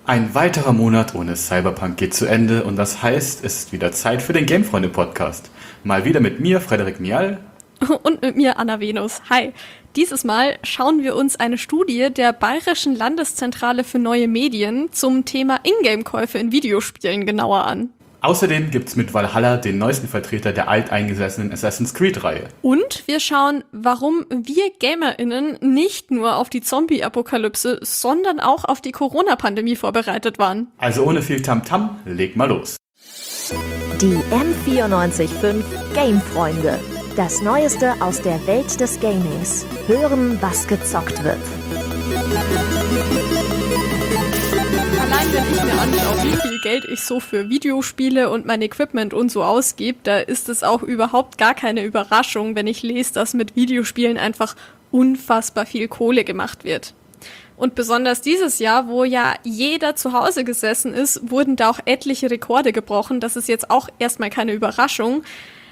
Ein weiterer Monat ohne Cyberpunk geht zu Ende und das heißt, es ist wieder Zeit für den Gamefreunde-Podcast. Mal wieder mit mir, Frederik Mial. Und mit mir, Anna Venus. Hi. Dieses Mal schauen wir uns eine Studie der Bayerischen Landeszentrale für neue Medien zum Thema Ingame-Käufe in Videospielen genauer an. Außerdem gibt's mit Valhalla den neuesten Vertreter der alteingesessenen Assassin's Creed-Reihe. Und wir schauen, warum wir GamerInnen nicht nur auf die Zombie-Apokalypse, sondern auch auf die Corona-Pandemie vorbereitet waren. Also ohne viel Tamtam, leg mal los. Die M94.5 Gamefreunde. Das Neueste aus der Welt des Gamings. Hören, was gezockt wird. Allein wenn ich mir anschaue, wie viel Geld ich so für Videospiele und mein Equipment und so ausgebe, da ist es auch überhaupt gar keine Überraschung, wenn ich lese, dass mit Videospielen einfach unfassbar viel Kohle gemacht wird. Und besonders dieses Jahr, wo ja jeder zu Hause gesessen ist, wurden da auch etliche Rekorde gebrochen. Das ist jetzt auch erstmal keine Überraschung.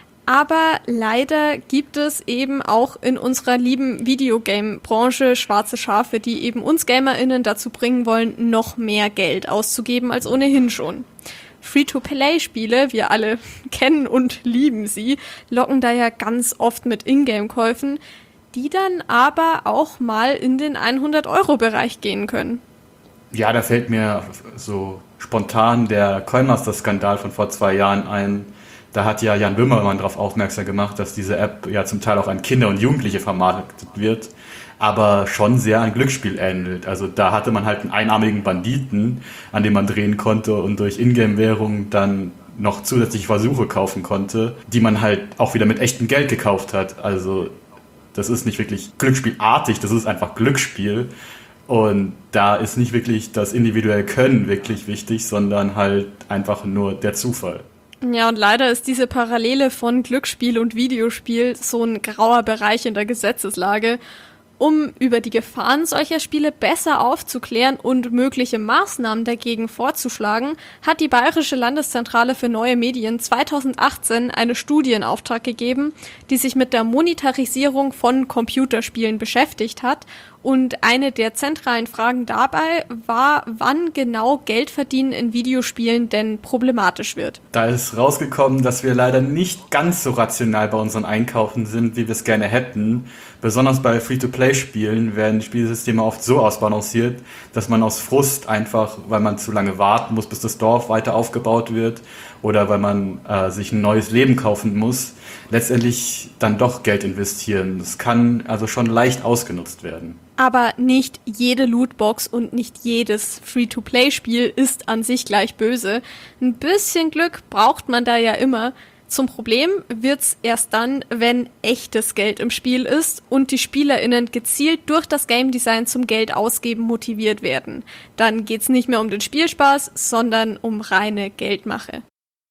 Aber leider gibt es eben auch in unserer lieben Videogame-Branche schwarze Schafe, die eben uns GamerInnen dazu bringen wollen, noch mehr Geld auszugeben als ohnehin schon. Free-to-Play-Spiele, wir alle kennen und lieben sie, locken da ja ganz oft mit Ingame-Käufen, die dann aber auch mal in den 100-Euro-Bereich gehen können. Ja, da fällt mir so spontan der Coinmaster-Skandal von vor 2 Jahren ein. Da hat ja Jan Böhmermann darauf aufmerksam gemacht, dass diese App ja zum Teil auch an Kinder und Jugendliche vermarktet wird, aber schon sehr an Glücksspiel ähnelt. Also da hatte man halt einen einarmigen Banditen, an dem man drehen konnte und durch Ingame-Währung dann noch zusätzliche Versuche kaufen konnte, die man halt auch wieder mit echtem Geld gekauft hat. Also das ist nicht wirklich glücksspielartig, das ist einfach Glücksspiel. Und da ist nicht wirklich das individuelle Können wirklich wichtig, sondern halt einfach nur der Zufall. Ja, und leider ist diese Parallele von Glücksspiel und Videospiel so ein grauer Bereich in der Gesetzeslage. Um über die Gefahren solcher Spiele besser aufzuklären und mögliche Maßnahmen dagegen vorzuschlagen, hat die Bayerische Landeszentrale für neue Medien 2018 eine Studie in Auftrag gegeben, die sich mit der Monetarisierung von Computerspielen beschäftigt hat. Und eine der zentralen Fragen dabei war, wann genau Geldverdienen in Videospielen denn problematisch wird. Da ist rausgekommen, dass wir leider nicht ganz so rational bei unseren Einkaufen sind, wie wir es gerne hätten. Besonders bei Free-to-Play-Spielen werden die Spielsysteme oft so ausbalanciert, dass man aus Frust einfach, weil man zu lange warten muss, bis das Dorf weiter aufgebaut wird oder weil man sich ein neues Leben kaufen muss, letztendlich dann doch Geld investieren. Das kann also schon leicht ausgenutzt werden. Aber nicht jede Lootbox und nicht jedes Free-to-Play-Spiel ist an sich gleich böse. Ein bisschen Glück braucht man da ja immer. Zum Problem wird's erst dann, wenn echtes Geld im Spiel ist und die SpielerInnen gezielt durch das Game Design zum Geld ausgeben motiviert werden. Dann geht's nicht mehr um den Spielspaß, sondern um reine Geldmache.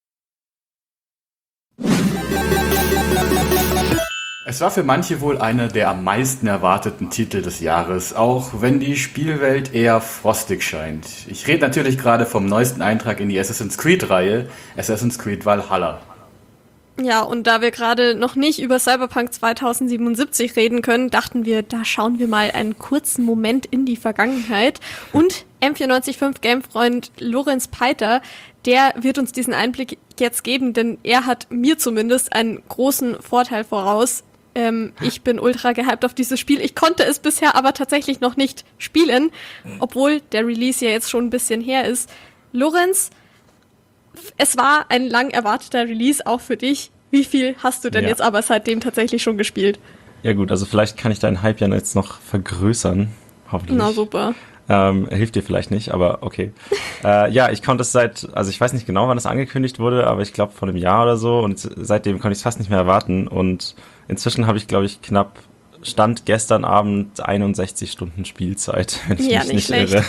Es war für manche wohl einer der am meisten erwarteten Titel des Jahres, auch wenn die Spielwelt eher frostig scheint. Ich rede natürlich gerade vom neuesten Eintrag in die Assassin's Creed-Reihe, Assassin's Creed Valhalla. Ja, und da wir gerade noch nicht über Cyberpunk 2077 reden können, dachten wir, da schauen wir mal einen kurzen Moment in die Vergangenheit. Und M94.5 Gamefreund Lorenz Peiter, der wird uns diesen Einblick jetzt geben, denn er hat mir zumindest einen großen Vorteil voraus. Ich bin ultra gehypt auf dieses Spiel. Ich konnte es bisher aber tatsächlich noch nicht spielen, obwohl der Release ja jetzt schon ein bisschen her ist. Lorenz, es war ein lang erwarteter Release auch für dich. Wie viel hast du denn jetzt aber seitdem tatsächlich schon gespielt? Ja gut, also vielleicht kann ich deinen Hype ja jetzt noch vergrößern, hoffentlich. Na super. Hilft dir vielleicht nicht, aber okay. Ja, ich konnte es also ich weiß nicht genau, wann es angekündigt wurde, aber ich glaube vor einem Jahr oder so und seitdem konnte ich es fast nicht mehr erwarten und inzwischen habe ich, glaube ich, Stand gestern Abend 61 Stunden Spielzeit, wenn ich mich nicht irre.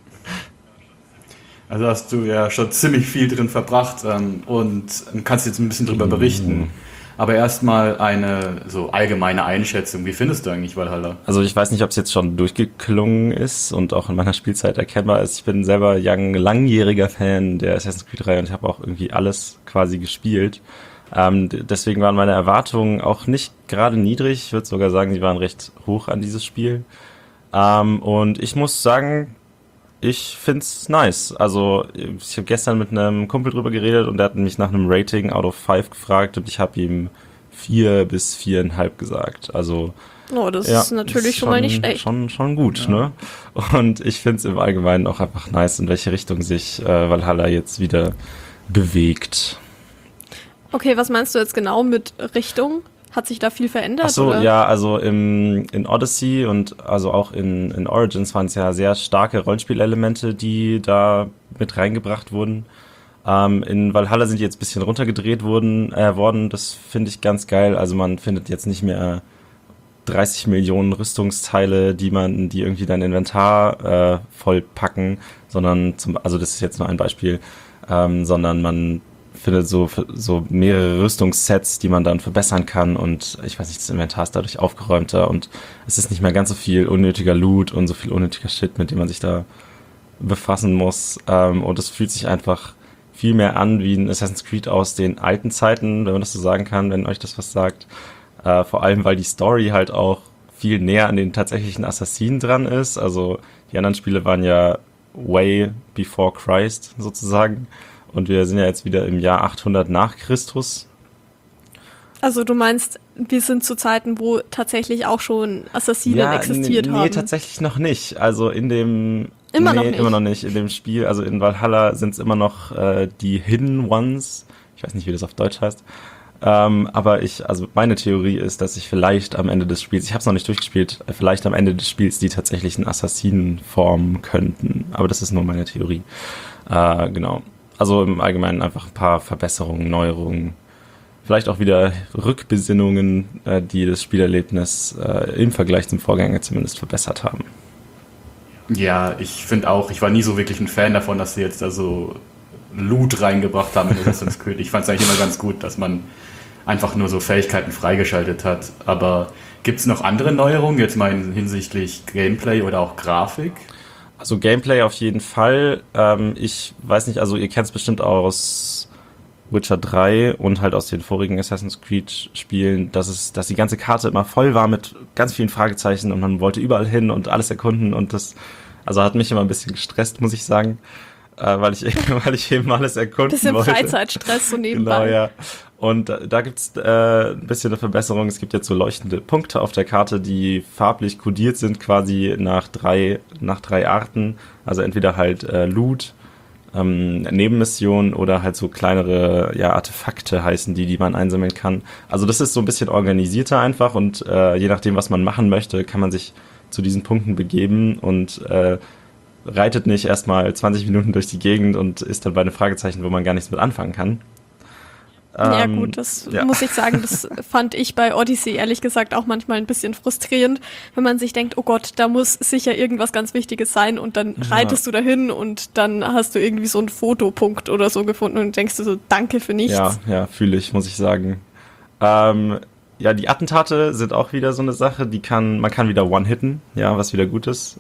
Also hast du ja schon ziemlich viel drin verbracht und kannst jetzt ein bisschen drüber berichten. Aber erstmal eine so allgemeine Einschätzung. Wie findest du eigentlich Valhalla? Also ich weiß nicht, ob es jetzt schon durchgeklungen ist und auch in meiner Spielzeit erkennbar ist. Ich bin selber langjähriger Fan der Assassin's Creed-Reihe und ich habe auch irgendwie alles quasi gespielt. Deswegen waren meine Erwartungen auch nicht gerade niedrig. Ich würde sogar sagen, die waren recht hoch an dieses Spiel. Und ich muss sagen, Ich find's nice. Also, ich habe gestern mit einem Kumpel drüber geredet und der hat mich nach einem Rating out of 5 gefragt und ich habe ihm 4 bis 4,5 gesagt. Also, Oh, das ja, ist natürlich ist schon mal nicht schlecht. Schon gut, ne? Und ich find's im Allgemeinen auch einfach nice, in welche Richtung sich Valhalla jetzt wieder bewegt. Okay, was meinst du jetzt genau mit Richtung? Hat sich da viel verändert? Ach so, oder? ja, also in Odyssey und also auch in Origins waren es ja sehr starke Rollenspielelemente, die da mit reingebracht wurden. In Valhalla sind die jetzt ein bisschen runtergedreht worden. Das finde ich ganz geil. Also man findet jetzt nicht mehr 30 Millionen Rüstungsteile, die irgendwie dein Inventar vollpacken, sondern also das ist jetzt nur ein Beispiel, sondern man findet so mehrere Rüstungssets, die man dann verbessern kann und ich weiß nicht, das Inventar ist dadurch aufgeräumter und es ist nicht mehr ganz so viel unnötiger Loot und so viel unnötiger Shit, mit dem man sich da befassen muss, und es fühlt sich einfach viel mehr an wie ein Assassin's Creed aus den alten Zeiten, wenn man das so sagen kann, wenn euch das was sagt. Vor allem, weil die Story halt auch viel näher an den tatsächlichen Assassinen dran ist. Also die anderen Spiele waren ja way before Christ sozusagen. Und wir sind ja jetzt wieder im Jahr 800 nach Christus. Also du meinst, wir sind zu Zeiten, wo tatsächlich auch schon Assassinen existiert haben? Nee, tatsächlich noch nicht. Also Immer noch nicht. In dem Spiel, also in Valhalla sind es immer noch die Hidden Ones. Ich weiß nicht, wie das auf Deutsch heißt. Aber meine Theorie ist, dass ich vielleicht am Ende des Spiels, ich habe es noch nicht durchgespielt, vielleicht am Ende des Spiels die tatsächlichen Assassinen formen könnten. Aber das ist nur meine Theorie. Genau. Also im Allgemeinen einfach ein paar Verbesserungen, Neuerungen, vielleicht auch wieder Rückbesinnungen, die das Spielerlebnis im Vergleich zum Vorgänger zumindest verbessert haben. Ja, ich finde auch, ich war nie so wirklich ein Fan davon, dass sie jetzt da so Loot reingebracht haben in Assassin's Creed. Ich fand es eigentlich immer ganz gut, dass man einfach nur so Fähigkeiten freigeschaltet hat. Aber gibt es noch andere Neuerungen, jetzt mal hinsichtlich Gameplay oder auch Grafik? Also Gameplay auf jeden Fall. Ich weiß nicht, also ihr kennt es bestimmt aus Witcher 3 und halt aus den vorigen Assassin's Creed Spielen, dass die ganze Karte immer voll war mit ganz vielen Fragezeichen und man wollte überall hin und alles erkunden und das also hat mich immer ein bisschen gestresst, muss ich sagen, weil ich eben alles erkunden bisschen wollte. Freizeitstress so nebenbei. Genau, ja. Und da gibt's ein bisschen eine Verbesserung. Es gibt jetzt so leuchtende Punkte auf der Karte, die farblich kodiert sind, quasi nach drei Arten. Also entweder halt Loot, Nebenmissionen oder halt so kleinere Artefakte heißen die man einsammeln kann. Also das ist so ein bisschen organisierter einfach und je nachdem, was man machen möchte, kann man sich zu diesen Punkten begeben und reitet nicht erstmal 20 Minuten durch die Gegend und ist dann bei einem Fragezeichen, wo man gar nichts mit anfangen kann. Ja gut, das muss ich sagen, das fand ich bei Odyssey ehrlich gesagt auch manchmal ein bisschen frustrierend, wenn man sich denkt, oh Gott, da muss sicher irgendwas ganz Wichtiges sein und dann reitest du dahin und dann hast du irgendwie so einen Fotopunkt oder so gefunden und denkst du so, danke für nichts. Ja, fühle ich, muss ich sagen. Die Attentate sind auch wieder so eine Sache, man kann wieder one-hitten, ja, was wieder gut ist.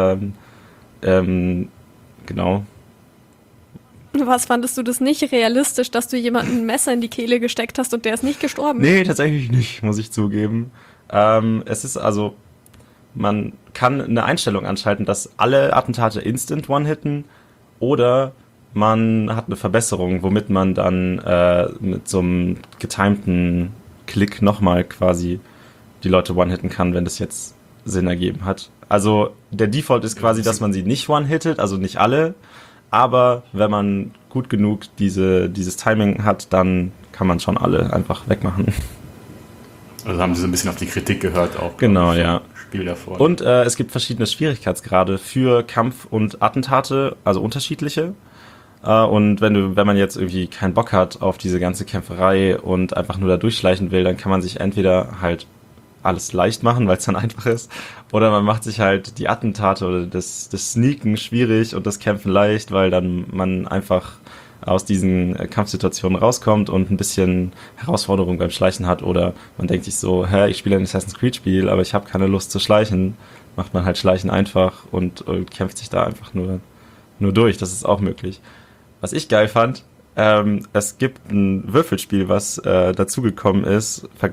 Genau. Was, fandest du das nicht realistisch, dass du jemanden ein Messer in die Kehle gesteckt hast und der ist nicht gestorben? Nee, tatsächlich nicht, muss ich zugeben. Es ist also, man kann eine Einstellung anschalten, dass alle Attentate instant one-hitten oder man hat eine Verbesserung, womit man dann mit so einem getimten Klick nochmal quasi die Leute one-hitten kann, wenn das jetzt Sinn ergeben hat. Also der Default ist quasi, dass man sie nicht one-hittet, also nicht alle. Aber wenn man gut genug dieses Timing hat, dann kann man schon alle einfach wegmachen. Also haben sie so ein bisschen auf die Kritik gehört auch. Genau, ja. Spiel davor. Und es gibt verschiedene Schwierigkeitsgrade für Kampf und Attentate, also unterschiedliche. Und wenn man jetzt irgendwie keinen Bock hat auf diese ganze Kämpferei und einfach nur da durchschleichen will, dann kann man sich entweder halt alles leicht machen, weil es dann einfach ist. Oder man macht sich halt die Attentate oder das Sneaken schwierig und das Kämpfen leicht, weil dann man einfach aus diesen Kampfsituationen rauskommt und ein bisschen Herausforderung beim Schleichen hat. Oder man denkt sich so, ich spiele ein Assassin's Creed Spiel, aber ich habe keine Lust zu schleichen. Macht man halt Schleichen einfach und kämpft sich da einfach nur durch. Das ist auch möglich. Was ich geil fand, es gibt ein Würfelspiel, was dazugekommen ist. Ich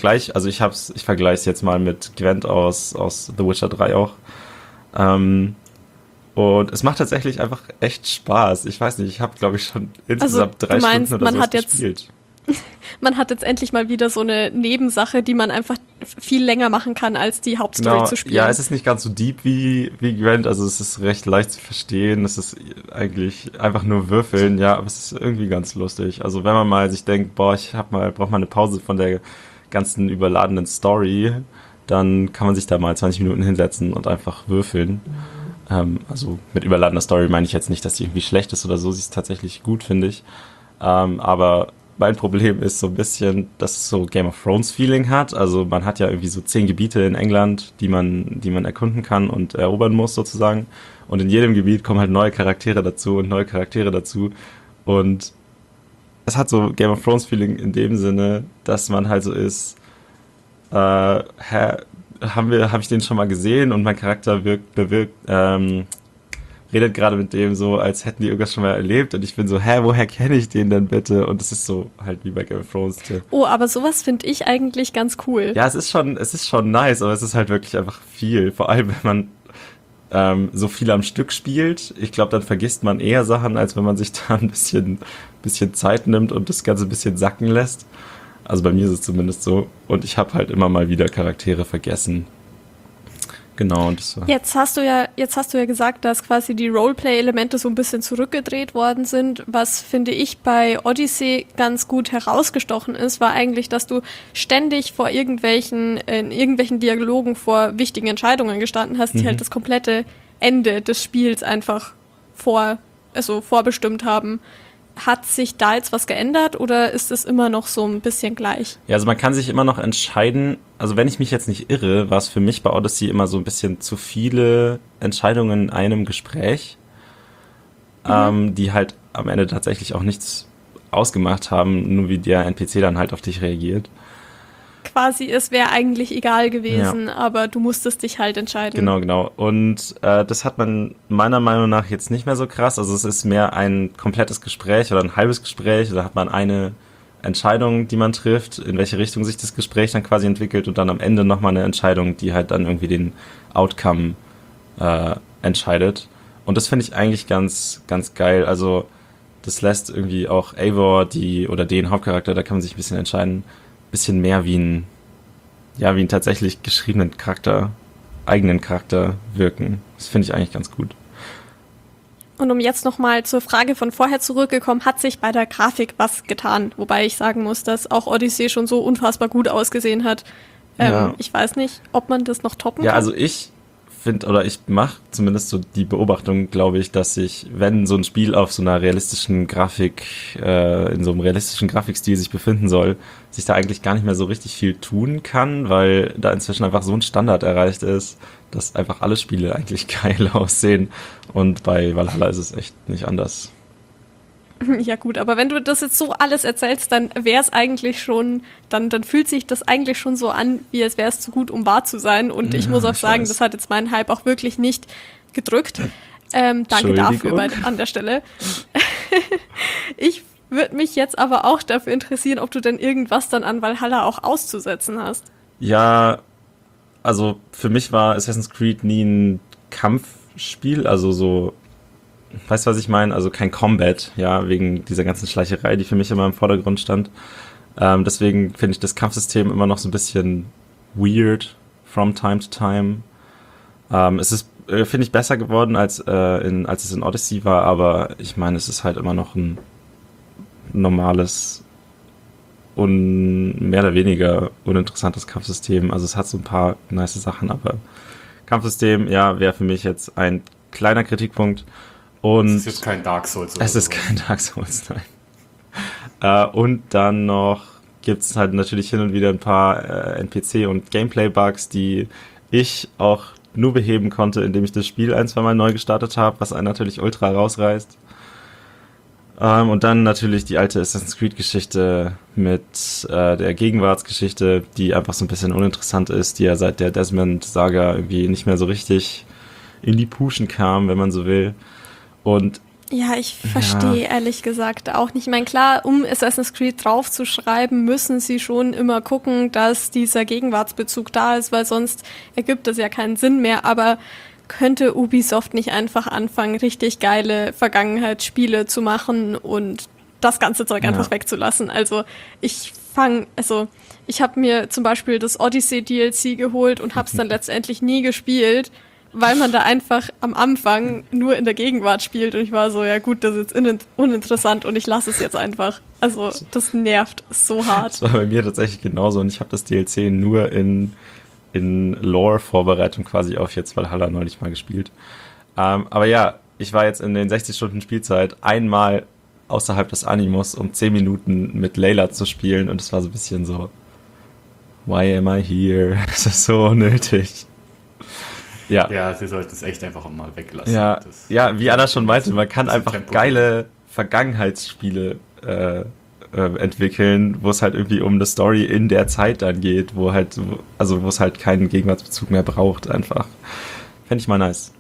vergleiche es jetzt mal mit Gwent aus The Witcher 3 auch. Und es macht tatsächlich einfach echt Spaß. Ich weiß nicht, ich habe, glaube ich, schon insgesamt 3 Stunden oder so gespielt. Man hat jetzt endlich mal wieder so eine Nebensache, die man einfach viel länger machen kann, als die Hauptstory zu spielen. Ja, es ist nicht ganz so deep wie Gwent, also es ist recht leicht zu verstehen. Es ist eigentlich einfach nur würfeln, ja, aber es ist irgendwie ganz lustig. Also wenn man mal sich denkt, boah, brauche mal eine Pause von der ganzen überladenen Story, dann kann man sich da mal 20 Minuten hinsetzen und einfach würfeln. Also mit überladener Story meine ich jetzt nicht, dass die irgendwie schlecht ist oder so, sie ist tatsächlich gut, finde ich. Aber mein Problem ist so ein bisschen, dass es so Game of Thrones Feeling hat. Also man hat ja irgendwie so 10 Gebiete in England, die man erkunden kann und erobern muss sozusagen. Und in jedem Gebiet kommen halt neue Charaktere dazu und neue Charaktere dazu. Und es hat so Game of Thrones Feeling in dem Sinne, dass man halt so ist, habe ich den schon mal gesehen und mein Charakter redet gerade mit dem so, als hätten die irgendwas schon mal erlebt und ich bin so, woher kenne ich den denn bitte? Und es ist so halt wie bei Game of Thrones. Oh, aber sowas finde ich eigentlich ganz cool. Ja, es ist schon nice, aber es ist halt wirklich einfach viel. Vor allem, wenn man so viel am Stück spielt. Ich glaube, dann vergisst man eher Sachen, als wenn man sich da ein bisschen Zeit nimmt und das Ganze ein bisschen sacken lässt. Also bei mir ist es zumindest so. Und ich habe halt immer mal wieder Charaktere vergessen. Genau. Und das war Jetzt hast du ja gesagt, dass quasi die Roleplay-Elemente so ein bisschen zurückgedreht worden sind. Was, finde ich, bei Odyssey ganz gut herausgestochen ist, war eigentlich, dass du ständig in irgendwelchen Dialogen vor wichtigen Entscheidungen gestanden hast, die halt das komplette Ende des Spiels einfach vorbestimmt haben. Hat sich da jetzt was geändert oder ist es immer noch so ein bisschen gleich? Ja, also man kann sich immer noch entscheiden, also wenn ich mich jetzt nicht irre, war es für mich bei Odyssey immer so ein bisschen zu viele Entscheidungen in einem Gespräch, die halt am Ende tatsächlich auch nichts ausgemacht haben, nur wie der NPC dann halt auf dich reagiert. Quasi, es wäre eigentlich egal gewesen, aber du musstest dich halt entscheiden. Genau. Und das hat man meiner Meinung nach jetzt nicht mehr so krass. Also es ist mehr ein komplettes Gespräch oder ein halbes Gespräch. Da hat man eine Entscheidung, die man trifft, in welche Richtung sich das Gespräch dann quasi entwickelt und dann am Ende nochmal eine Entscheidung, die halt dann irgendwie den Outcome entscheidet. Und das finde ich eigentlich ganz, ganz geil. Also das lässt irgendwie auch Eivor, den Hauptcharakter, da kann man sich ein bisschen entscheiden, bisschen mehr wie einen tatsächlich geschriebenen eigenen Charakter wirken. Das finde ich eigentlich ganz gut. Und um jetzt nochmal zur Frage von vorher zurückgekommen, hat sich bei der Grafik was getan? Wobei ich sagen muss, dass auch Odyssey schon so unfassbar gut ausgesehen hat. Ich weiß nicht, ob man das noch toppen kann. Ja, also ich mache zumindest so die Beobachtung, glaube ich, dass wenn so ein Spiel auf so einer realistischen Grafik, in so einem realistischen Grafikstil sich befinden soll, sich da eigentlich gar nicht mehr so richtig viel tun kann, weil da inzwischen einfach so ein Standard erreicht ist, dass einfach alle Spiele eigentlich geil aussehen. Und bei Valhalla ist es echt nicht anders. Ja gut, aber wenn du das jetzt so alles erzählst, dann wäre es eigentlich schon, dann fühlt sich das eigentlich schon so an, wie als wäre es zu gut, um wahr zu sein. Und ich muss auch sagen, das hat jetzt meinen Hype auch wirklich nicht gedrückt. Danke dafür an der Stelle. Ich würde mich jetzt aber auch dafür interessieren, ob du denn irgendwas dann an Valhalla auch auszusetzen hast. Ja, also für mich war Assassin's Creed nie ein Kampfspiel, also so, weißt du, was ich meine? Also kein Combat, ja, wegen dieser ganzen Schleicherei, die für mich immer im Vordergrund stand. Deswegen finde ich das Kampfsystem immer noch so ein bisschen weird from time to time. Es ist, finde ich, besser geworden, als es in Odyssey war, aber ich meine, es ist halt immer noch ein normales und mehr oder weniger uninteressantes Kampfsystem. Also es hat so ein paar nice Sachen, aber Kampfsystem, ja, wäre für mich jetzt ein kleiner Kritikpunkt. Und es ist jetzt kein Dark Souls. Es ist kein Dark Souls, nein. Und dann noch gibt es halt natürlich hin und wieder ein paar NPC- und Gameplay-Bugs, die ich auch nur beheben konnte, indem ich das Spiel 1-2 Mal neu gestartet habe, was einen natürlich ultra rausreißt. Und dann natürlich die alte Assassin's Creed-Geschichte mit der Gegenwartsgeschichte, die einfach so ein bisschen uninteressant ist, die ja seit der Desmond-Saga irgendwie nicht mehr so richtig in die Puschen kam, wenn man so will. Und ja, ich verstehe ehrlich gesagt auch nicht. Ich meine, klar, um Assassin's Creed draufzuschreiben, müssen sie schon immer gucken, dass dieser Gegenwartsbezug da ist, weil sonst ergibt das ja keinen Sinn mehr. Aber könnte Ubisoft nicht einfach anfangen, richtig geile Vergangenheitsspiele zu machen und das ganze Zeug einfach wegzulassen. Also ich habe mir zum Beispiel das Odyssey DLC geholt und habe es dann letztendlich nie gespielt, weil man da einfach am Anfang nur in der Gegenwart spielt und ich war so, ja gut, das ist jetzt uninteressant und ich lasse es jetzt einfach. Also das nervt so hart. Das war bei mir tatsächlich genauso und ich habe das DLC nur in Lore-Vorbereitung quasi auf jetzt Valhalla neulich mal gespielt. Aber ja, ich war jetzt in den 60 Stunden Spielzeit einmal außerhalb des Animus, um 10 Minuten mit Layla zu spielen und es war so ein bisschen so, why am I here? Das ist so unnötig. Ja, sie sollten es echt einfach mal weglassen. Ja, wie Anna schon meinte, man kann einfach geile Vergangenheitsspiele entwickeln, wo es halt irgendwie um eine Story in der Zeit dann geht, wo es halt keinen Gegenwartsbezug mehr braucht, einfach. Fände ich mal nice.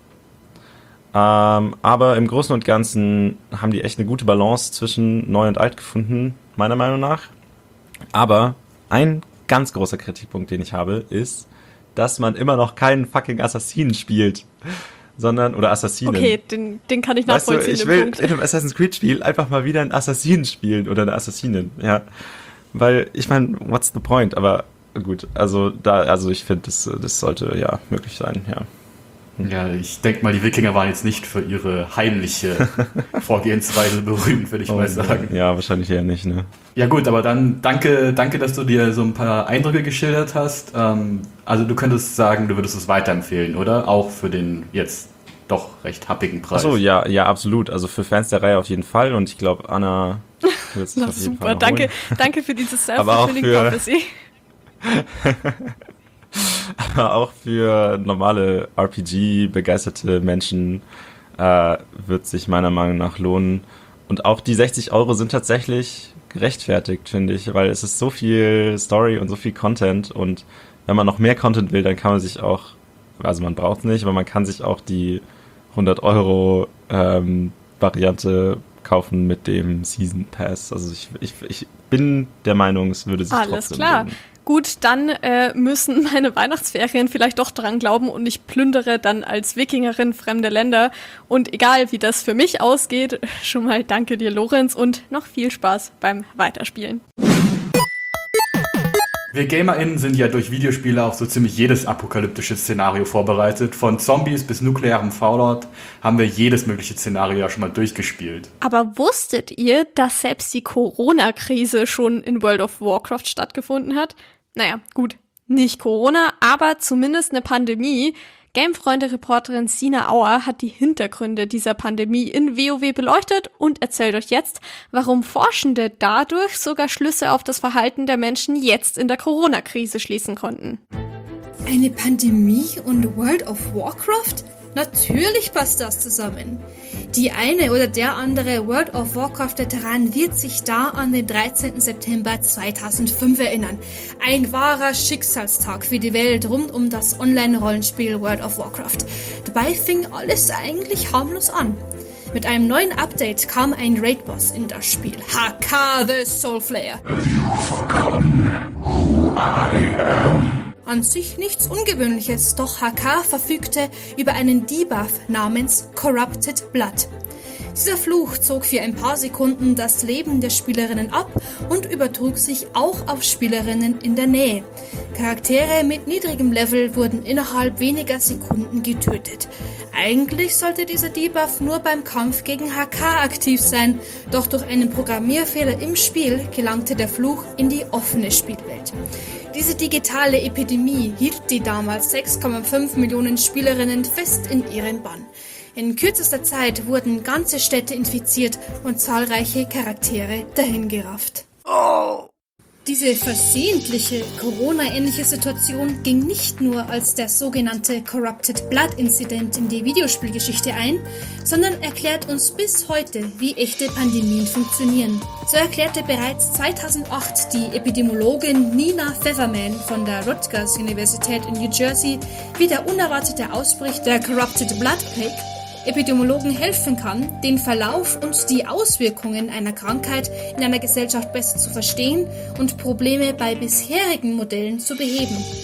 Aber im Großen und Ganzen haben die echt eine gute Balance zwischen neu und alt gefunden, meiner Meinung nach. Aber ein ganz großer Kritikpunkt, den ich habe, ist, dass man immer noch keinen fucking Assassinen spielt. Oder Assassinen. Okay, den kann ich nachvollziehen. Weißt du, ich will in einem Assassin's Creed Spiel einfach mal wieder einen Assassinen spielen oder eine Assassinin, ja. Weil, ich meine, what's the point? Aber gut, also ich finde, das sollte ja möglich sein, ja. Ja, ich denke mal, die Wikinger waren jetzt nicht für ihre heimliche Vorgehensweise berühmt, würde ich mal sagen. Ja, wahrscheinlich eher nicht, ne? Ja gut, aber dann danke, dass du dir so ein paar Eindrücke geschildert hast. Also du könntest sagen, du würdest es weiterempfehlen, oder? Auch für den jetzt doch recht happigen Preis. Achso, ja, absolut. Also für Fans der Reihe auf jeden Fall und ich glaube, Anna wird sich auf jeden Fall noch holen. Danke für dieses self-fulfilling prophecy. Aber auch für normale RPG-begeisterte Menschen wird sich meiner Meinung nach lohnen. Und auch die 60 € sind tatsächlich gerechtfertigt, finde ich, weil es ist so viel Story und so viel Content und wenn man noch mehr Content will, dann kann man sich auch, also man braucht es nicht, aber man kann sich auch die 100 € Variante kaufen mit dem Season Pass. Also ich bin der Meinung, es würde sich alles trotzdem klar. lohnen. Gut, dann müssen meine Weihnachtsferien vielleicht doch dran glauben und ich plündere dann als Wikingerin fremde Länder. Und egal, wie das für mich ausgeht, schon mal danke dir, Lorenz, und noch viel Spaß beim Weiterspielen. Wir GamerInnen sind ja durch Videospiele auf so ziemlich jedes apokalyptische Szenario vorbereitet. Von Zombies bis nuklearem Fallout haben wir jedes mögliche Szenario ja schon mal durchgespielt. Aber wusstet ihr, dass selbst die Corona-Krise schon in World of Warcraft stattgefunden hat? Naja, gut, nicht Corona, aber zumindest eine Pandemie. Gamefreunde-Reporterin Sina Auer hat die Hintergründe dieser Pandemie in WoW beleuchtet und erzählt euch jetzt, warum Forschende dadurch sogar Schlüsse auf das Verhalten der Menschen jetzt in der Corona-Krise schließen konnten. Eine Pandemie und World of Warcraft? Natürlich passt das zusammen. Die eine oder der andere World of Warcraft-Veteran wird sich da an den 13. September 2005 erinnern. Ein wahrer Schicksalstag für die Welt rund um das Online-Rollenspiel World of Warcraft. Dabei fing alles eigentlich harmlos an. Mit einem neuen Update kam ein Raid-Boss in das Spiel. HK the Soulflayer. An sich nichts Ungewöhnliches, doch HK verfügte über einen Debuff namens Corrupted Blood. Dieser Fluch zog für ein paar Sekunden das Leben der Spielerinnen ab und übertrug sich auch auf Spielerinnen in der Nähe. Charaktere mit niedrigem Level wurden innerhalb weniger Sekunden getötet. Eigentlich sollte dieser Debuff nur beim Kampf gegen HK aktiv sein, doch durch einen Programmierfehler im Spiel gelangte der Fluch in die offene Spielwelt. Diese digitale Epidemie hielt die damals 6,5 Millionen Spielerinnen fest in ihren Bann. In kürzester Zeit wurden ganze Städte infiziert und zahlreiche Charaktere dahingerafft. Diese versehentliche Corona-ähnliche Situation ging nicht nur als der sogenannte Corrupted Blood Incident in die Videospielgeschichte ein, sondern erklärt uns bis heute, wie echte Pandemien funktionieren. So erklärte bereits 2008 die Epidemiologin Nina Featherman von der Rutgers Universität in New Jersey, wie der unerwartete Ausbruch der Corrupted Blood Plague Epidemiologen helfen kann, den Verlauf und die Auswirkungen einer Krankheit in einer Gesellschaft besser zu verstehen und Probleme bei bisherigen Modellen zu beheben.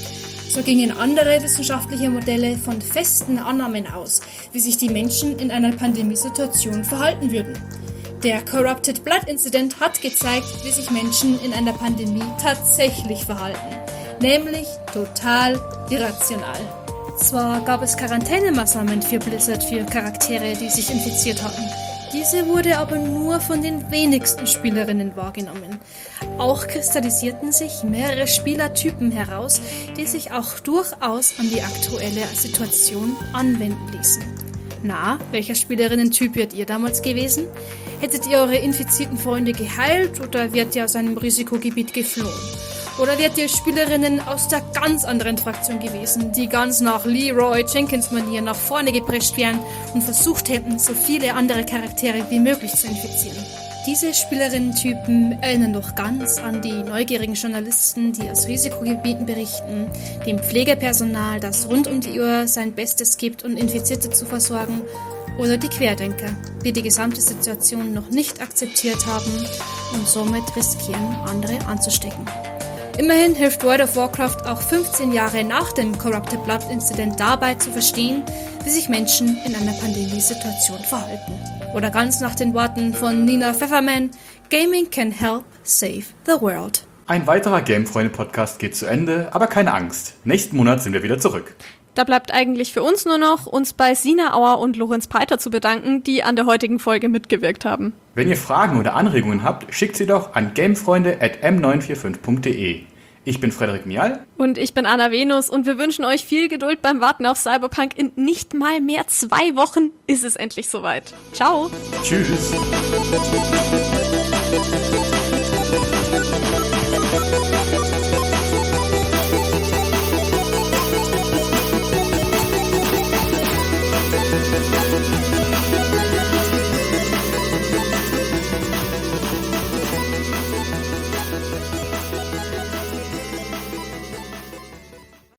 So gingen andere wissenschaftliche Modelle von festen Annahmen aus, wie sich die Menschen in einer Pandemiesituation verhalten würden. Der Corrupted Blood Incident hat gezeigt, wie sich Menschen in einer Pandemie tatsächlich verhalten, nämlich total irrational. Zwar gab es Quarantänemaßnahmen für Blizzard für Charaktere, die sich infiziert hatten. Diese wurde aber nur von den wenigsten Spielerinnen wahrgenommen. Auch kristallisierten sich mehrere Spielertypen heraus, die sich auch durchaus an die aktuelle Situation anwenden ließen. Na, welcher Spielerinnentyp wärt ihr damals gewesen? Hättet ihr eure infizierten Freunde geheilt oder wärt ihr aus einem Risikogebiet geflohen? Oder wärt ihr Spielerinnen aus der ganz anderen Fraktion gewesen, die ganz nach Leroy Jenkins-Manier nach vorne geprescht wären und versucht hätten, so viele andere Charaktere wie möglich zu infizieren? Diese Spielerinnentypen erinnern doch ganz an die neugierigen Journalisten, die aus Risikogebieten berichten, dem Pflegepersonal, das rund um die Uhr sein Bestes gibt, um Infizierte zu versorgen, oder die Querdenker, die die gesamte Situation noch nicht akzeptiert haben und somit riskieren, andere anzustecken. Immerhin hilft World of Warcraft auch 15 Jahre nach dem Corrupted Blood Incident dabei zu verstehen, wie sich Menschen in einer Pandemiesituation verhalten. Oder ganz nach den Worten von Nina Pfefferman, Gaming can help save the world. Ein weiterer Gamefreunde-Podcast geht zu Ende, aber keine Angst. Nächsten Monat sind wir wieder zurück. Da bleibt eigentlich für uns nur noch, uns bei Sina Auer und Lorenz Peiter zu bedanken, die an der heutigen Folge mitgewirkt haben. Wenn ihr Fragen oder Anregungen habt, schickt sie doch an gamefreunde@m945.de. Ich bin Frederik Mial. Und ich bin Anna Venus und wir wünschen euch viel Geduld beim Warten auf Cyberpunk. In nicht mal mehr 2 Wochen ist es endlich soweit. Ciao. Tschüss.